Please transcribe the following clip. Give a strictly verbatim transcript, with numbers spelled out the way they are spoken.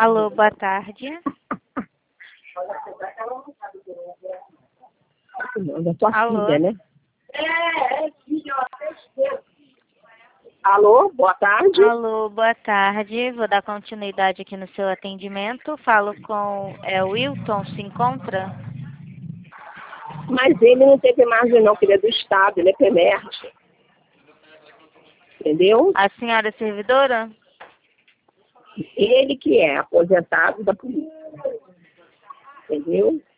Alô, boa tarde. Da tua Alô? filha, né? Alô, boa tarde. Alô, boa tarde. Vou dar continuidade aqui no seu atendimento. Falo com é, o Wilton, se encontra? Mas ele não teve margem não, que ele é do Estado, ele é penerte. Entendeu? A senhora é servidora? Ele que é aposentado da polícia. Entendeu?